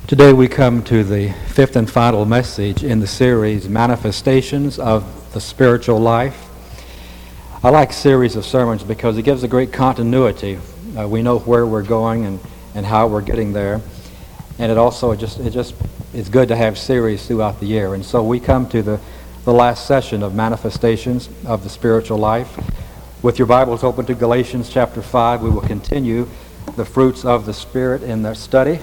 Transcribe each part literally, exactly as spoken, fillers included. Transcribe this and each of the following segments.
Today we come to the fifth and final message in the series, Manifestations of the Spiritual Life. I like series of sermons because it gives a great continuity. Uh, we know where we're going and, and how we're getting there. And it also just it just it's good to have series throughout the year. And so we come to the, the last session of Manifestations of the Spiritual Life. With your Bibles open to Galatians chapter five, we will continue the fruits of the Spirit in their study.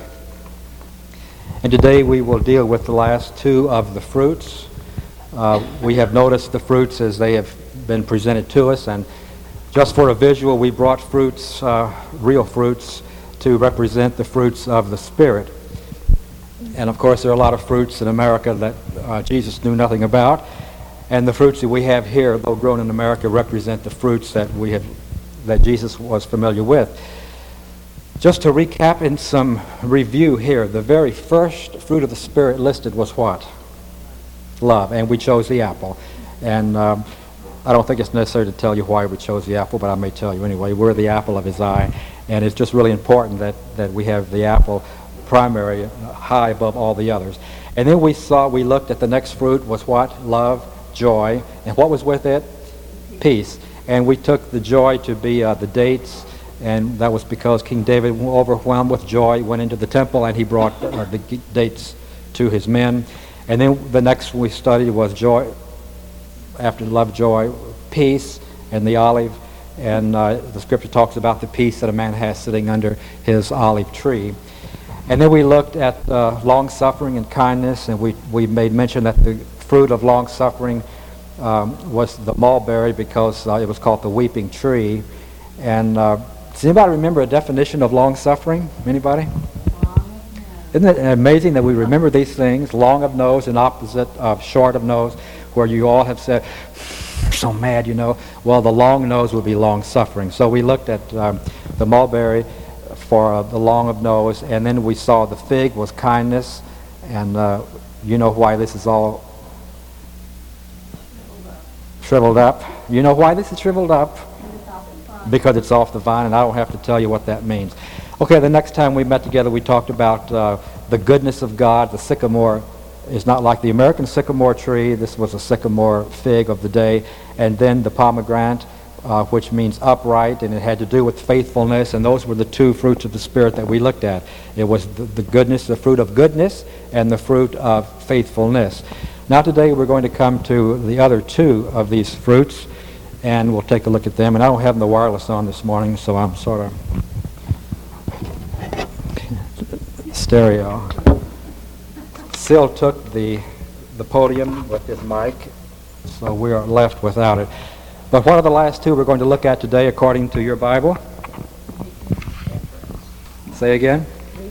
And today we will deal with the last two of the fruits. Uh, we have noticed the fruits as they have been presented to us, and just for a visual, we brought fruits, uh, real fruits, to represent the fruits of the Spirit. And of course, there are a lot of fruits in America that uh, Jesus knew nothing about, and the fruits that we have here, though grown in America, represent the fruits that we have, that Jesus was familiar with. Just to recap in some review here, the very first fruit of the Spirit listed was what? Love. And we chose the apple. And um, I don't think it's necessary to tell you why we chose the apple, but I may tell you anyway. We're the apple of his eye. And it's just really important that, that we have the apple primary, high above all the others. And then we saw, we looked at the next fruit was what? Love, joy. And what was with it? Peace. And we took the joy to be uh, the dates. And that was because King David, overwhelmed with joy, went into the temple and he brought uh, the dates to his men. And then the next we studied was joy, after love, joy, peace, and the olive. And uh, the scripture talks about the peace that a man has sitting under his olive tree. And then we looked at uh, long-suffering and kindness, and we, we made mention that the fruit of long-suffering um, was the mulberry because uh, it was called the weeping tree. And uh, does anybody remember a definition of long-suffering? Anybody? Isn't it amazing that we remember these things? Long of nose and opposite of short of nose, where you all have said, so mad, you know. Well, the long nose would be long-suffering. So we looked at um, the mulberry for uh, the long of nose, and then we saw the fig was kindness, and uh, you know why this is all shriveled up. You know why this is shriveled up? Because it's off the vine, and I don't have to tell you what that means. Okay, the next time we met together, we talked about uh, the goodness of God. The sycamore is not like the American sycamore tree. This was a sycamore fig of the day. And then the pomegranate, uh, which means upright, and it had to do with faithfulness. And those were the two fruits of the Spirit that we looked at. It was the, the goodness, the fruit of goodness, and the fruit of faithfulness. Now today we're going to come to the other two of these fruits, and we'll take a look at them. And I don't have the wireless on this morning, so I'm sort of stereo. Sil took the the podium with his mic, so we are left without it. But what are the last two we're going to look at today according to your Bible? Say again?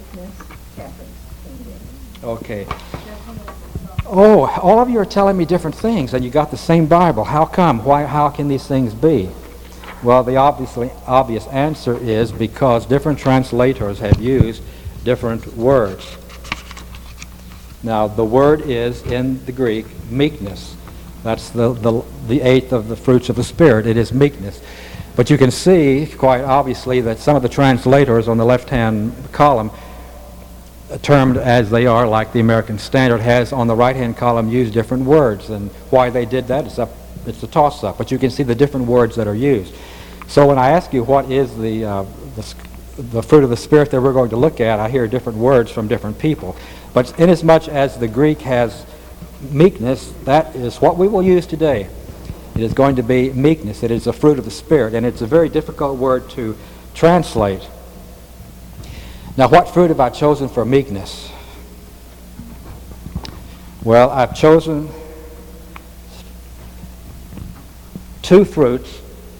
Okay. Oh, all of you are telling me different things, and you got the same Bible. How come? Why? How can these things be? Well, the obviously obvious answer is because different translators have used different words. Now, the word is, in the Greek, meekness. That's the, the, the eighth of the fruits of the Spirit. It is meekness. But you can see, quite obviously, that some of the translators on the left-hand column, termed as they are, like the American Standard has on the right-hand column, used different words. And why they did that is up, it's a toss-up. But you can see the different words that are used. So when I ask you what is the, uh, the, the fruit of the Spirit that we're going to look at, I hear different words from different people. But inasmuch as the Greek has meekness, that is what we will use today. It is going to be meekness. It is a fruit of the Spirit. And it's a very difficult word to translate. Now, what fruit have I chosen for meekness? Well, I've chosen two fruits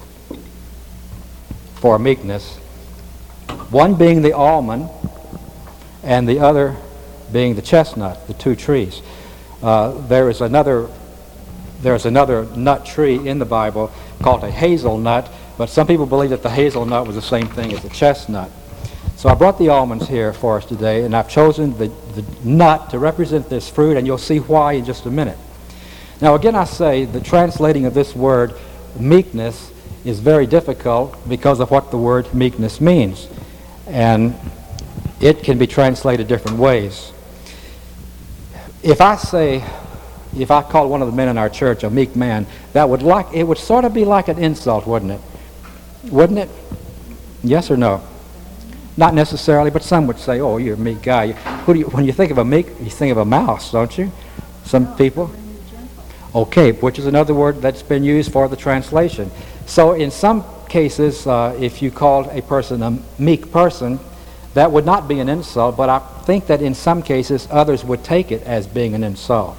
for meekness, one being the almond and the other being the chestnut, the two trees. Uh, there is another there is another nut tree in the Bible called a hazelnut, but some people believe that the hazelnut was the same thing as the chestnut. So I brought the almonds here for us today, and I've chosen the, the nut to represent this fruit, and you'll see why in just a minute. Now again, I say the translating of this word meekness is very difficult because of what the word meekness means. And it can be translated different ways. If I say, if I call one of the men in our church a meek man, that would like, it would sort of be like an insult, wouldn't it? Wouldn't it? Yes or no? Not necessarily, but some would say, oh, you're a meek guy. Who do you, when you think of a meek, you think of a mouse, don't you? Some people. Okay, which is another word that's been used for the translation. So in some cases, uh, if you called a person a meek person, that would not be an insult, but I think that in some cases others would take it as being an insult.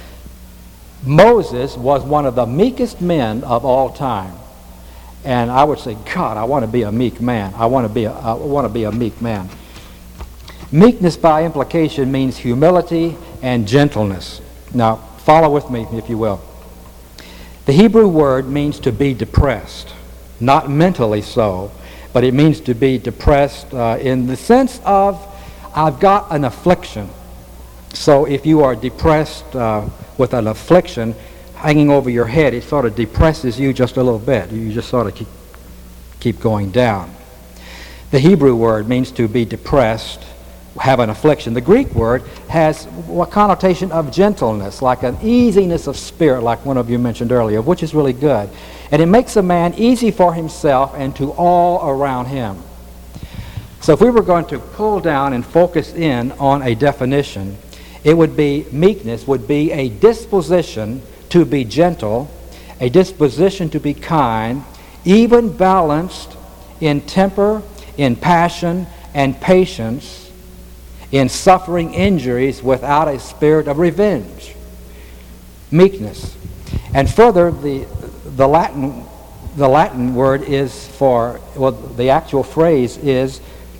Moses was one of the meekest men of all time. And I would say, God, I want to be a meek man. I want to be a, I want to be a meek man. Meekness by implication means humility and gentleness. Now, follow with me, if you will. The Hebrew word means to be depressed, not mentally so, but it means to be depressed uh, in the sense of, I've got an affliction. So if you are depressed uh, with an affliction hanging over your head, it sort of depresses you just a little bit. You just sort of keep, keep going down. The Hebrew word means to be depressed, have an affliction. The Greek word has a connotation of gentleness, like an easiness of spirit, like one of you mentioned earlier, which is really good. And it makes a man easy for himself and to all around him. So if we were going to pull down and focus in on a definition, it would be, meekness would be a disposition to be gentle, a disposition to be kind, even balanced in temper, in passion, and patience, in suffering injuries without a spirit of revenge. Meekness. And further, the the Latin the Latin word is for, well, the actual phrase is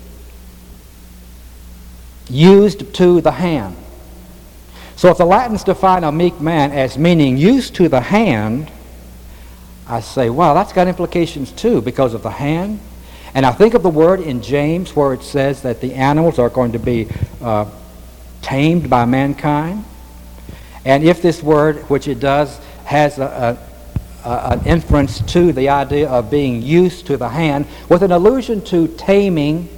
used to the hand. So if the Latins define a meek man as meaning used to the hand, I say, wow, that's got implications too because of the hand. And I think of the word in James where it says that the animals are going to be uh, tamed by mankind. And if this word, which it does, has a, a, a, an inference to the idea of being used to the hand, with an allusion to taming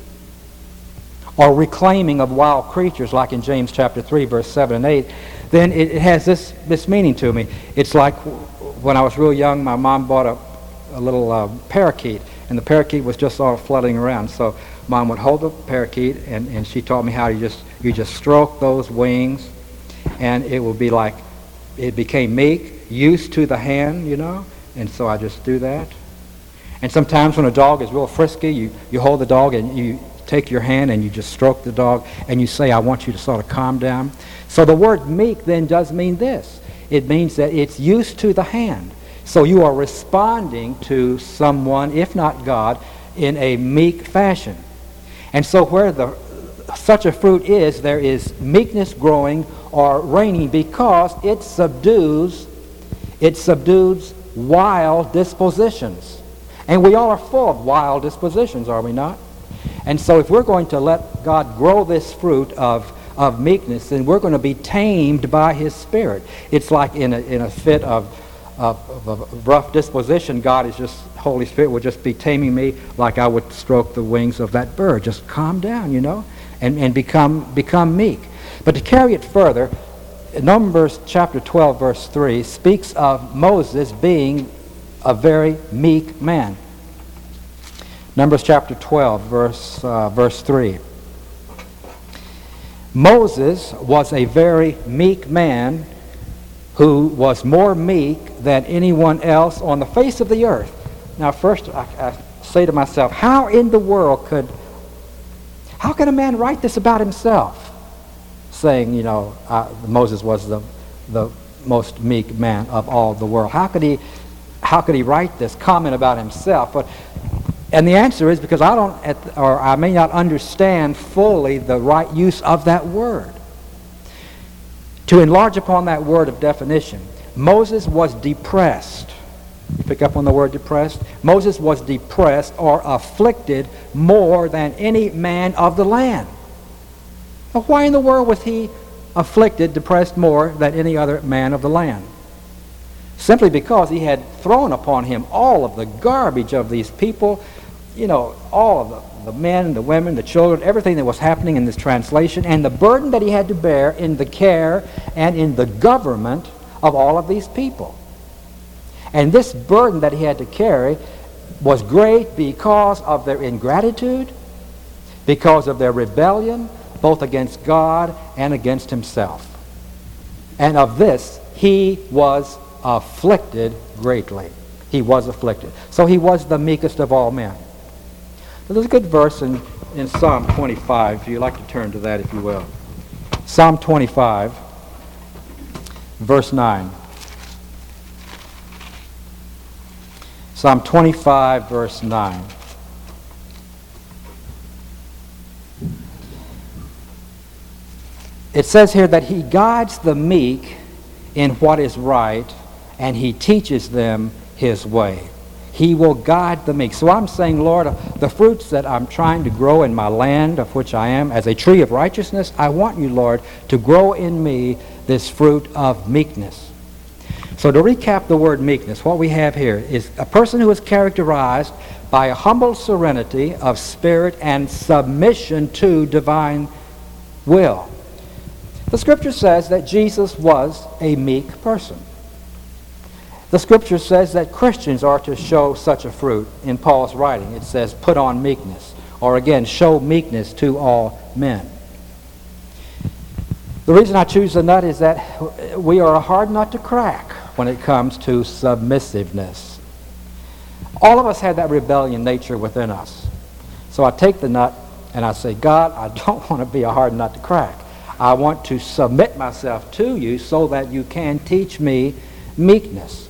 or reclaiming of wild creatures, like in James chapter three, verse seven and eight, then it, it has this, this meaning to me. It's like when I was real young, my mom bought a, a little uh, parakeet, and the parakeet was just all fluttering around. So Mom would hold the parakeet, and, and she taught me how you just you just stroke those wings, and it would be like, it became meek, used to the hand, you know, and so I just do that. And sometimes when a dog is real frisky, you, you hold the dog and you take your hand and you just stroke the dog and you say, I want you to sort of calm down. So the word meek then does mean this. It means that it's used to the hand. So you are responding to someone, if not God, in a meek fashion. And so where the such a fruit is, there is meekness growing or reigning, because it subdues, it subdues wild dispositions. And we all are full of wild dispositions, are we not? And so if we're going to let God grow this fruit of, of meekness, then we're going to be tamed by His Spirit. It's like in a, in a fit of, of, of a rough disposition, God is just, Holy Spirit would just be taming me like I would stroke the wings of that bird. Just calm down, you know, and, and become, become meek. But to carry it further, Numbers chapter twelve, verse three, speaks of Moses being a very meek man. Numbers chapter twelve, verse, uh, verse three. Moses was a very meek man who was more meek than anyone else on the face of the earth. Now first I, I say to myself, how in the world could, how can a man write this about himself? Saying, you know, uh, Moses was the, the most meek man of all the world. How could he, how could he write this comment about himself? But And the answer is because I don't, at, or I may not understand fully the right use of that word. To enlarge upon that word of definition, Moses was depressed. You pick up on the word depressed? Moses was depressed or afflicted more than any man of the land. Well, why in the world was he afflicted, depressed more than any other man of the land? Simply because he had thrown upon him all of the garbage of these people, you know, all of the, the men, the women, the children, everything that was happening in this translation, and the burden that he had to bear in the care and in the government of all of these people. And this burden that he had to carry was great because of their ingratitude, because of their rebellion, both against God and against himself. And of this, he was afflicted greatly. He was afflicted. So he was the meekest of all men. So there's a good verse in, in Psalm twenty-five, if you'd like to turn to that, if you will. Psalm twenty-five, verse nine. Psalm twenty-five, verse nine. It says here that he guides the meek in what is right, and he teaches them his way. He will guide the meek. So I'm saying, Lord, the fruits that I'm trying to grow in my land, of which I am, as a tree of righteousness, I want you, Lord, to grow in me this fruit of meekness. So to recap the word meekness, what we have here is a person who is characterized by a humble serenity of spirit and submission to divine will. The Scripture says that Jesus was a meek person. The Scripture says that Christians are to show such a fruit. In Paul's writing, it says, put on meekness, or again, show meekness to all men. The reason I choose the nut is that we are a hard nut to crack when it comes to submissiveness. All of us have that rebellion nature within us. So I take the nut and I say, God, I don't want to be a hard nut to crack. I want to submit myself to you so that you can teach me meekness.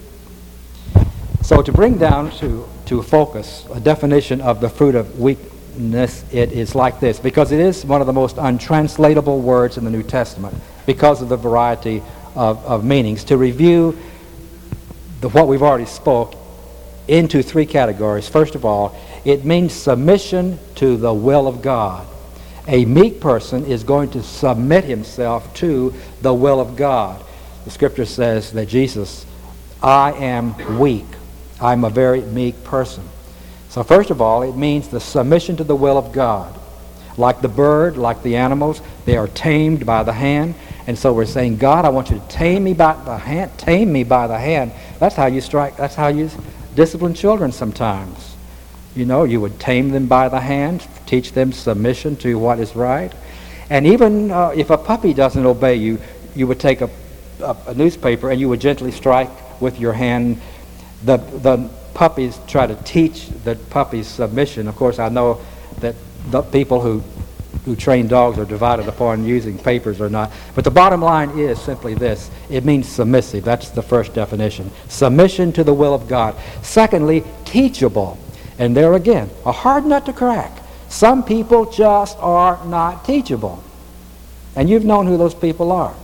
So to bring down to, to focus a definition of the fruit of weakness, it is like this, because it is one of the most untranslatable words in the New Testament because of the variety of, of meanings. To review the, what we've already spoke into three categories. First of all, it means submission to the will of God. A meek person is going to submit himself to the will of God. The Scripture says that Jesus, I am weak. I'm a very meek person. So first of all, it means the submission to the will of God. Like the bird, like the animals, they are tamed by the hand. And so we're saying, God, I want you to tame me by the hand. Tame me by the hand. That's how you strike. That's how you discipline children sometimes. You know, you would tame them by the hand, teach them submission to what is right. And even uh, if a puppy doesn't obey you, you would take a, a, a newspaper and you would gently strike with your hand. The, the puppies try to teach the puppies submission. Of course, I know that the people who, who train dogs are divided upon using papers or not. But the bottom line is simply this. It means submissive. That's the first definition. Submission to the will of God. Secondly, teachable. And there again, a hard nut to crack. Some people just are not teachable. And you've known who those people are.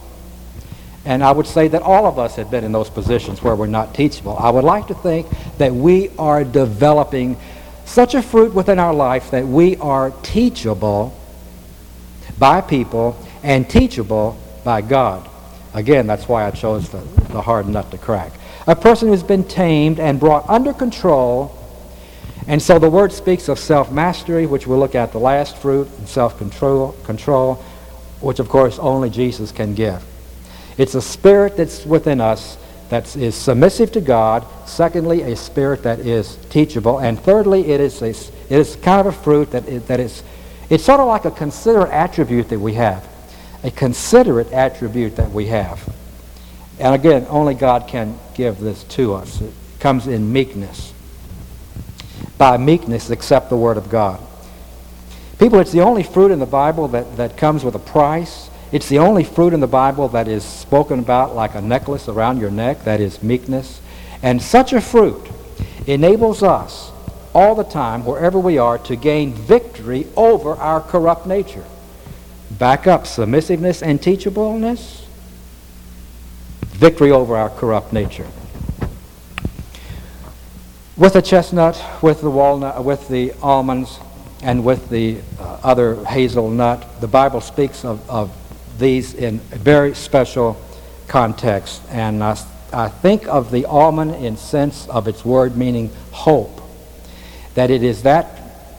And I would say that all of us have been in those positions where we're not teachable. I would like to think that we are developing such a fruit within our life that we are teachable by people and teachable by God. Again, that's why I chose the, the hard nut to crack. A person who's been tamed and brought under control. And so the word speaks of self-mastery, which we'll look at the last fruit, and self-control, control, which of course only Jesus can give. It's a spirit that's within us that is submissive to God. Secondly, a spirit that is teachable. And thirdly, it is a, it is kind of a fruit that is, that is, it's sort of like a considerate attribute that we have. A considerate attribute that we have. And again, only God can give this to us. It comes in meekness. By meekness, accept the word of God. People, it's the only fruit in the Bible that, that comes with a price. It's the only fruit in the Bible that is spoken about like a necklace around your neck. That is meekness. And such a fruit enables us all the time, wherever we are, to gain victory over our corrupt nature. Back up, submissiveness and teachableness. Victory over our corrupt nature. With the chestnut, with the walnut, with the almonds, and with the uh, other hazelnut, the Bible speaks of, of these in a very special context. And I, I think of the almond in sense of its word meaning hope. That it is that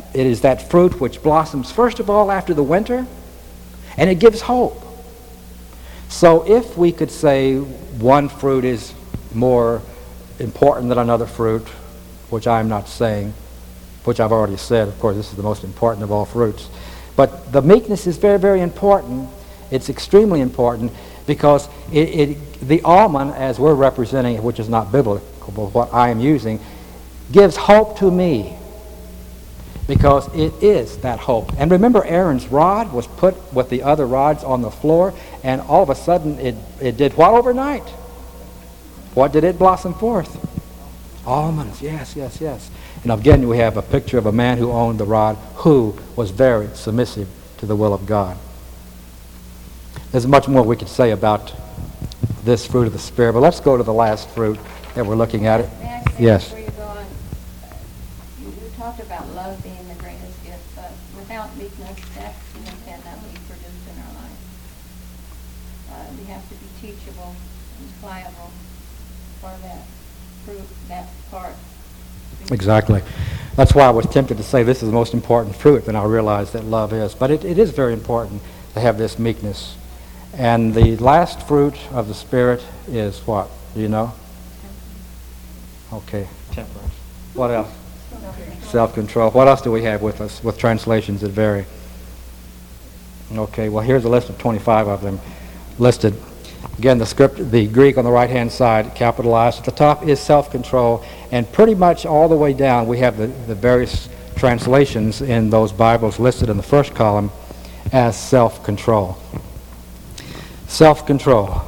it is that fruit which blossoms first of all after the winter, and it gives hope. So if we could say one fruit is more important than another fruit, which I'm not saying, which I've already said, of course, this is the most important of all fruits. But the meekness is very, very important. It's extremely important because it, it, the almond, as we're representing it, which is not biblical, but what I am using, gives hope to me because it is that hope. And remember, Aaron's rod was put with the other rods on the floor, and all of a sudden it, it did what overnight? What did it blossom forth? Almonds, yes, yes, yes. And again, we have a picture of a man who owned the rod who was very submissive to the will of God. There's much more we could say about this fruit of the Spirit, but let's go to the last fruit that we're looking at. It. May I say Yes. before you go on, you, you talked about love being the greatest gift, but without meekness, that even cannot be produced in our life. Uh, we have to be teachable and pliable for that fruit, that part. Exactly. That's why I was tempted to say this is the most important fruit, and I realized that love is. But it, it is very important to have this meekness. And the last fruit of the Spirit is what? Do you know? Okay, temperance. What else? Self-control. What else do we have with us, with translations that vary? Okay, well, here's a list of twenty-five of them listed. Again, the script, the Greek on the right-hand side, capitalized. At the top is self-control, and pretty much all the way down we have the, the various translations in those Bibles listed in the first column as self-control. Self-control.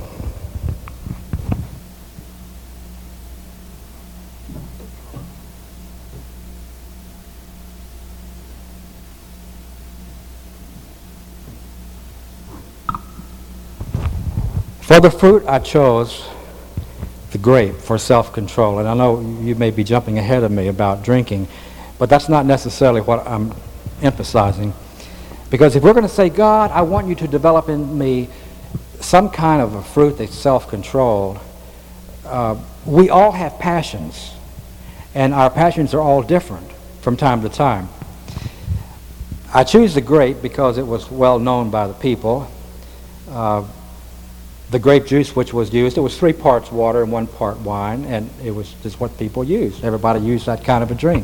For the fruit, I chose the grape for self-control. And I know you may be jumping ahead of me about drinking, but that's not necessarily what I'm emphasizing. Because if we're going to say, God, I want you to develop in me some kind of a fruit that's self-controlled, uh, we all have passions. And our passions are all different from time to time. I choose the grape because it was well known by the people. Uh, The grape juice which was used, it was three parts water and one part wine, and it was just what people used. Everybody used that kind of a drink.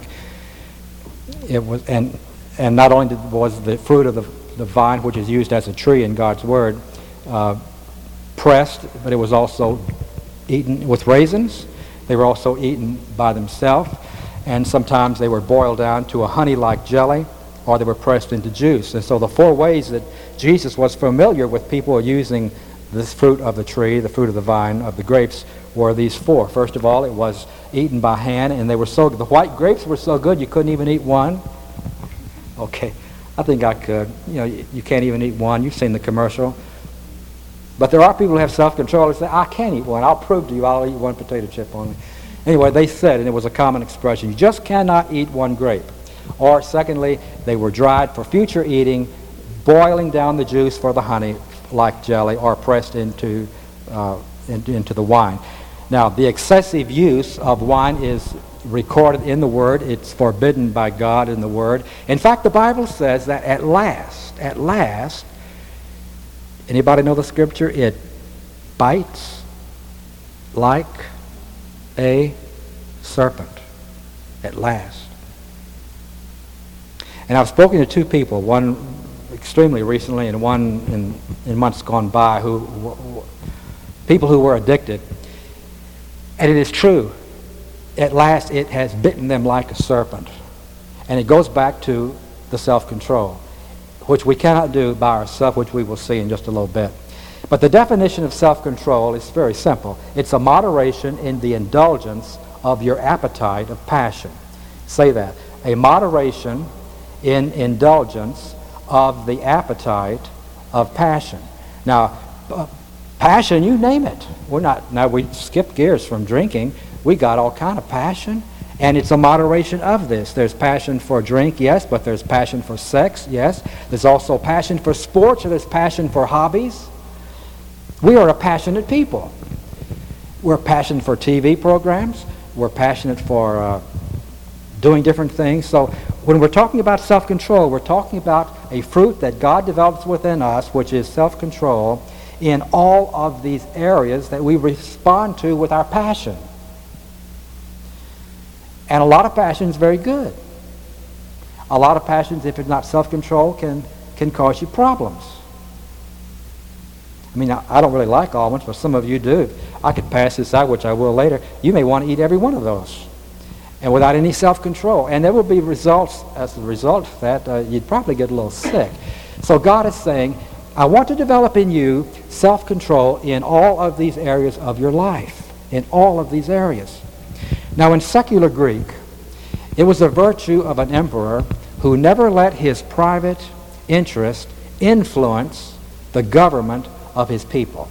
It was, and and not only did, was the fruit of the, the vine, which is used as a tree in God's Word, uh, pressed, but it was also eaten with raisins. They were also eaten by themselves, and sometimes they were boiled down to a honey-like jelly, or they were pressed into juice. And so the four ways that Jesus was familiar with people using this fruit of the tree, the fruit of the vine, of the grapes, were these four. First of all, it was eaten by hand, and they were so, the white grapes were so good you couldn't even eat one. Okay, I think I could. You know, you, you can't even eat one. You've seen the commercial. But there are people who have self-control and say, I can't eat one. I'll prove to you I'll eat one potato chip only. Anyway, they said, and it was a common expression, you just cannot eat one grape. Or secondly, they were dried for future eating, boiling down the juice for the honey, like jelly, or pressed into, uh, in, into the wine. Now, the excessive use of wine is recorded in the Word. It's forbidden by God in the Word. In fact, the Bible says that at last, at last, anybody know the scripture? It bites like a serpent. At last. And I've spoken to two people, one extremely recently and one in, in months gone by, who, who people who were addicted. And it is true. At last it has bitten them like a serpent. And it goes back to the self-control, which we cannot do by ourselves, which we will see in just a little bit. But the definition of self-control is very simple. It's a moderation in the indulgence of your appetite of passion. Say that. A moderation in indulgence of the appetite of passion. Now, uh, passion, you name it. We're not, now we skipped gears from drinking. We got all kind of passion, and it's a moderation of this. There's passion for drink, yes, but there's passion for sex, yes. There's also passion for sports, or there's passion for hobbies. We are a passionate people. We're passionate for T V programs. We're passionate for uh, doing different things. So when we're talking about self-control, we're talking about a fruit that God develops within us, which is self-control, in all of these areas that we respond to with our passion. And a lot of passion is very good. A lot of passions, if it's not self-control, can, can cause you problems. I mean, I, I don't really like almonds, but some of you do. I could pass this out, which I will later. You may want to eat every one of those, and without any self-control. And there will be results, as a result of that, uh, you'd probably get a little sick. So God is saying, I want to develop in you self-control in all of these areas of your life, in all of these areas. Now, in secular Greek, it was a virtue of an emperor who never let his private interest influence the government of his people.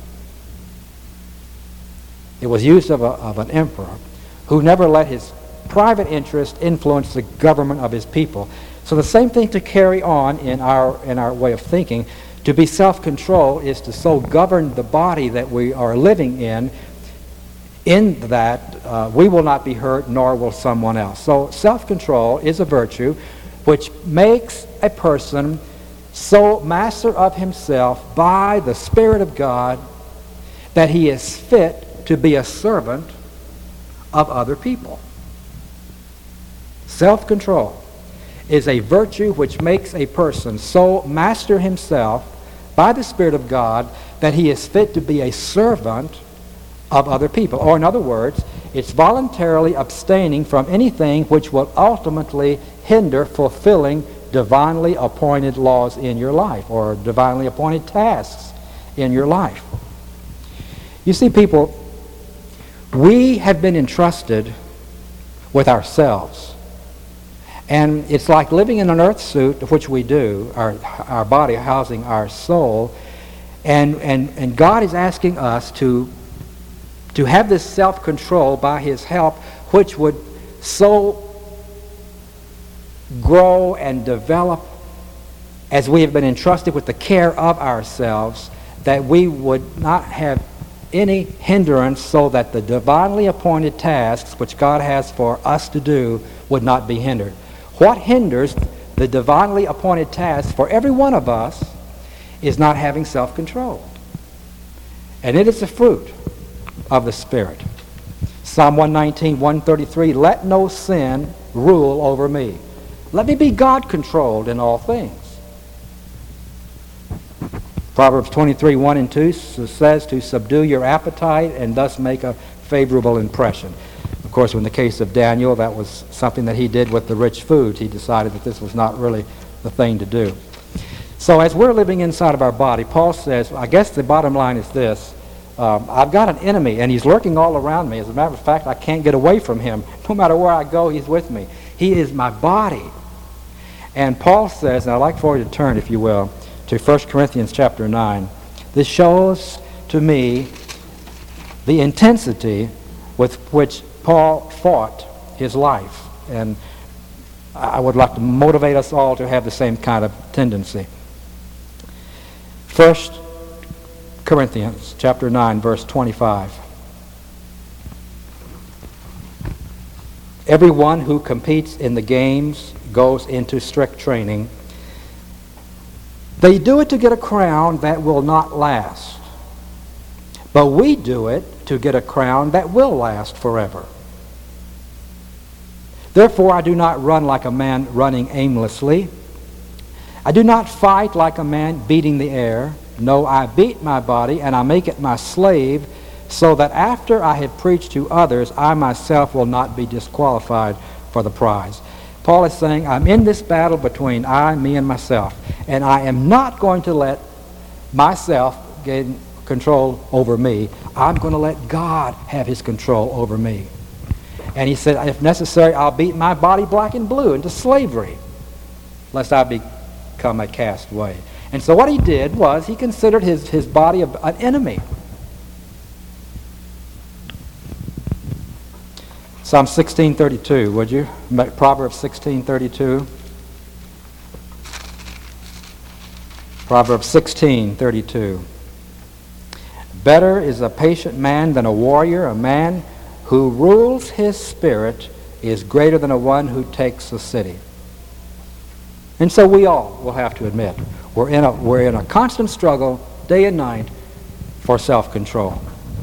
It was used of, a, of an emperor who never let his private interest influence the government of his people. So the same thing to carry on in our, in our way of thinking. To be self-control is to so govern the body that we are living in, in that uh, we will not be hurt, nor will someone else. So self-control is a virtue which makes a person so master of himself by the Spirit of God that he is fit to be a servant of other people. Self-control is a virtue which makes a person so master himself by the Spirit of God that he is fit to be a servant of other people. Or in other words, it's voluntarily abstaining from anything which will ultimately hinder fulfilling divinely appointed laws in your life or divinely appointed tasks in your life. You see, people, we have been entrusted with ourselves. And it's like living in an earth suit, which we do, our, our body housing our soul. And, and, and God is asking us to, to have this self-control by His help, which would so grow and develop as we have been entrusted with the care of ourselves, that we would not have any hindrance, so that the divinely appointed tasks which God has for us to do would not be hindered. What hinders the divinely appointed tasks for every one of us is not having self-control. And it is the fruit of the Spirit. Psalm one nineteen, one thirty-three, let no sin rule over me. Let me be God-controlled in all things. Proverbs twenty-three, one and two says to subdue your appetite and thus make a favorable impression. Of course, in the case of Daniel, that was something that he did with the rich food. He decided that this was not really the thing to do. So as we're living inside of our body, Paul says, I guess the bottom line is this. Um, I've got an enemy, and he's lurking all around me. As a matter of fact, I can't get away from him. No matter where I go, he's with me. He is my body. And Paul says, and I'd like for you to turn, if you will, to First Corinthians chapter nine. This shows to me the intensity with which Paul fought his life. And I would like to motivate us all to have the same kind of tendency. First Corinthians chapter nine, verse twenty-five. Everyone who competes in the games goes into strict training. They do it to get a crown that will not last. But we do it to get a crown that will last forever. Therefore, I do not run like a man running aimlessly. I do not fight like a man beating the air. No, I beat my body and I make it my slave, so that after I have preached to others, I myself will not be disqualified for the prize. Paul is saying, I'm in this battle between I, me, and myself, and I am not going to let myself gain control over me. I'm going to let God have His control over me. And he said, if necessary, I'll beat my body black and blue into slavery, lest I become a castaway. And so what he did was he considered his, his body an enemy. Psalm sixteen thirty-two, would you? Proverbs sixteen thirty-two. Proverbs sixteen thirty-two. Better is a patient man than a warrior. A man who rules his spirit is greater than a one who takes a city. And so we all will have to admit we're in a, we're in a constant struggle day and night for self-control.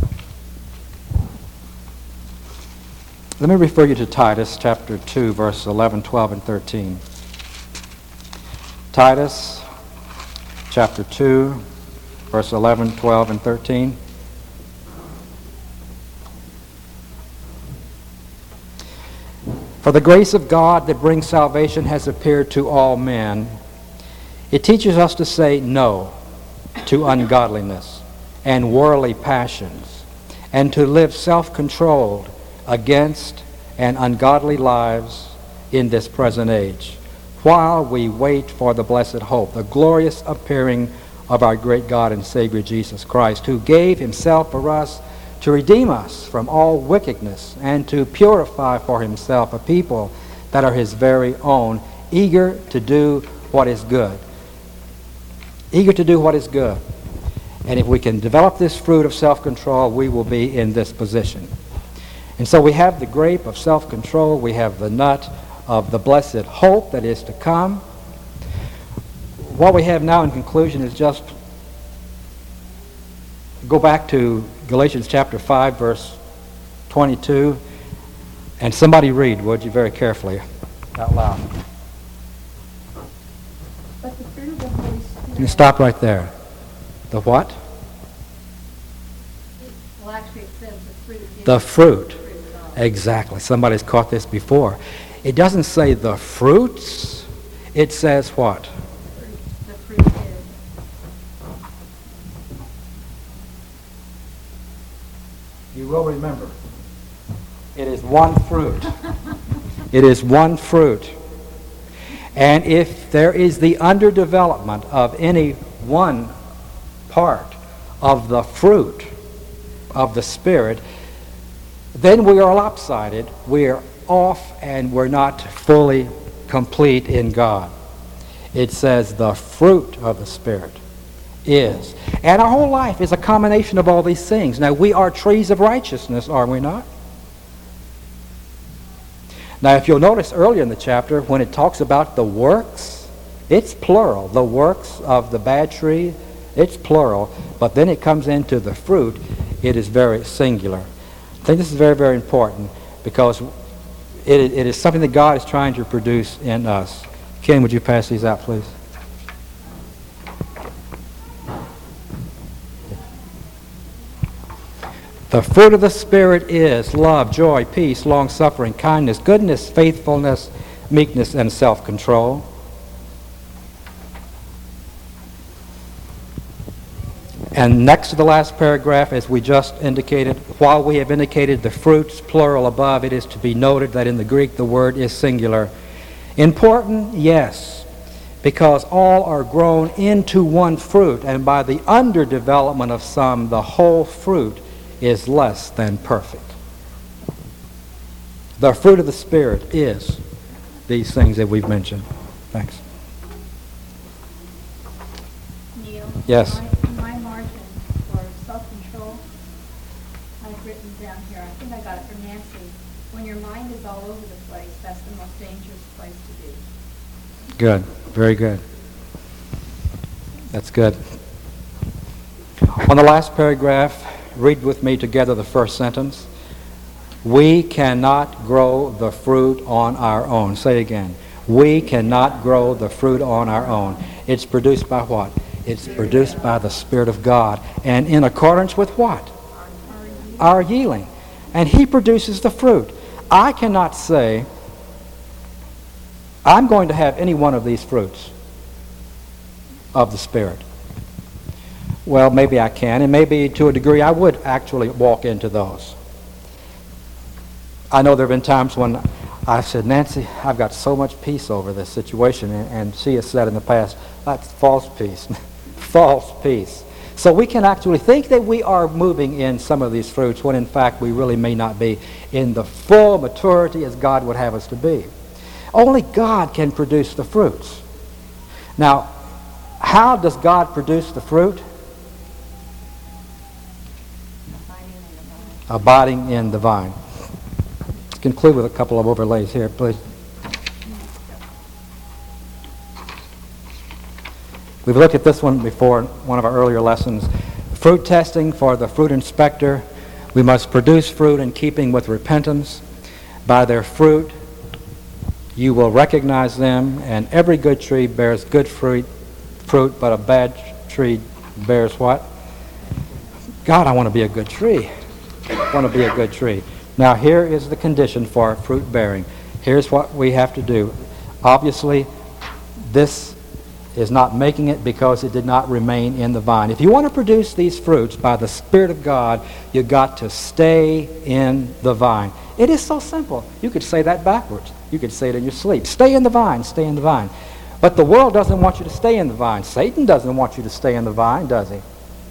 Let me refer you to Titus chapter two, verses eleven, twelve, and thirteen. Titus chapter two, verse eleven, twelve, and thirteen. For the grace of God that brings salvation has appeared to all men. It teaches us to say no to ungodliness and worldly passions, and to live self-controlled against and ungodly lives in this present age, while we wait for the blessed hope, the glorious appearing of our great God and Savior Jesus Christ, who gave himself for us to redeem us from all wickedness and to purify for himself a people that are his very own, eager to do what is good. Eager to do what is good. And if we can develop this fruit of self-control, we will be in this position. And so we have the grape of self-control, we have the nut of the blessed hope that is to come. What we have now in conclusion is just go back to Galatians chapter five, verse twenty-two, and somebody read, would you, very carefully, out loud. But the fruit of the Holy Spirit... You stop right there. The what? Well, actually it says the fruit... The fruit. Exactly. Somebody's caught this before. It doesn't say the fruits. It says what? The fruit is... You will remember. It is one fruit. It is one fruit. And if there is the underdevelopment of any one part of the fruit of the Spirit, then we are lopsided, we are off, and we're not fully complete in God. It says the fruit of the Spirit is. And our whole life is a combination of all these things. Now, we are trees of righteousness, are we not? Now, if you'll notice earlier in the chapter, when it talks about the works, it's plural. The works of the bad tree, it's plural. But then it comes into the fruit, it is very singular. I think this is very, very important because it, it is something that God is trying to produce in us. Ken, would you pass these out, please? The fruit of the Spirit is love, joy, peace, long-suffering, kindness, goodness, faithfulness, meekness, and self-control. And next to the last paragraph, as we just indicated, while we have indicated the fruits, plural, above, it is to be noted that in the Greek the word is singular. Important? Yes, because all are grown into one fruit, and by the underdevelopment of some, the whole fruit is less than perfect. The fruit of the Spirit is these things that we've mentioned. Thanks. Neil? Yes. In my margin for self-control, I've written down here, I think I got it from Nancy, when your mind is all over the place, that's the most dangerous place to be. Good. Very good. That's good. On the last paragraph, read with me together the first sentence. We cannot grow the fruit on our own. Say again. We cannot grow the fruit on our own. It's produced by what? It's produced by the Spirit of God. And in accordance with what? Our yielding. And He produces the fruit. I cannot say, I'm going to have any one of these fruits of the Spirit. Well, maybe I can, and maybe to a degree I would actually walk into those. I know there have been times when I said, Nancy, I've got so much peace over this situation, and, and she has said in the past, that's false peace. False peace. So we can actually think that we are moving in some of these fruits when in fact we really may not be in the full maturity as God would have us to be. Only God can produce the fruits. Now, how does God produce the fruit? Abiding in the vine. Let's conclude with a couple of overlays here, please. We've looked at this one before in one of our earlier lessons. Fruit testing for the fruit inspector. We must produce fruit in keeping with repentance. By their fruit you will recognize them, and every good tree bears good fruit, fruit, but a bad tree bears what? God, I want to be a good tree. I want to be a good tree. Now here is the condition for fruit bearing. Here's what we have to do. Obviously, this is not making it because it did not remain in the vine. If you want to produce these fruits by the Spirit of God, you've got to stay in the vine. It is so simple. You could say that backwards. You could say it in your sleep. Stay in the vine, stay in the vine. But the world doesn't want you to stay in the vine. Satan doesn't want you to stay in the vine, does he?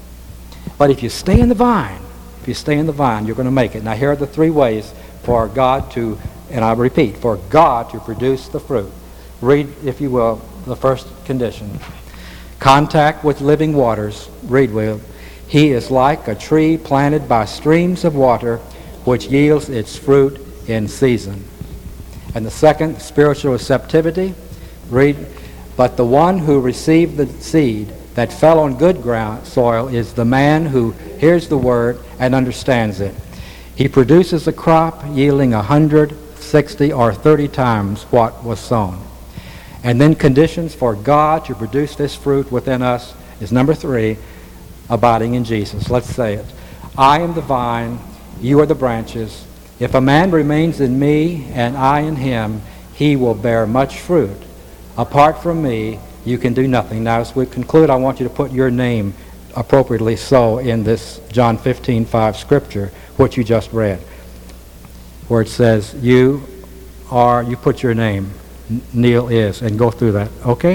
But if you stay in the vine, if you stay in the vine, you're going to make it. Now here are the three ways for God to, and I repeat, for God to produce the fruit. Read, if you will, the first condition. Contact with living waters. Read, will. He is like a tree planted by streams of water, which yields its fruit in season. And the second, spiritual receptivity. Read, but the one who received the seed that fell on good ground soil is the man who hears the word and understands it. He produces a crop yielding a hundred, sixty, or thirty times what was sown. And then conditions for God to produce this fruit within us is number three, abiding in Jesus. Let's say it. I am the vine, you are the branches. If a man remains in me and I in him, he will bear much fruit. Apart from me, you can do nothing. Now, as we conclude, I want you to put your name appropriately so in this John fifteen five scripture, what you just read, where it says, you are, you put your name, Neil is, and go through that, okay?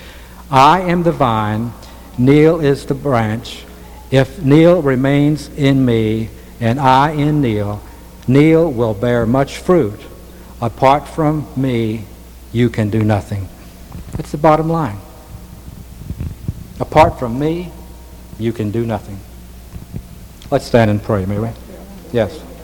I am the vine, Neil is the branch. If Neil remains in me and I in Neil, Neil will bear much fruit. Apart from me, you can do nothing. That's the bottom line. Apart from me, you can do nothing. Let's stand and pray, may we? Yes.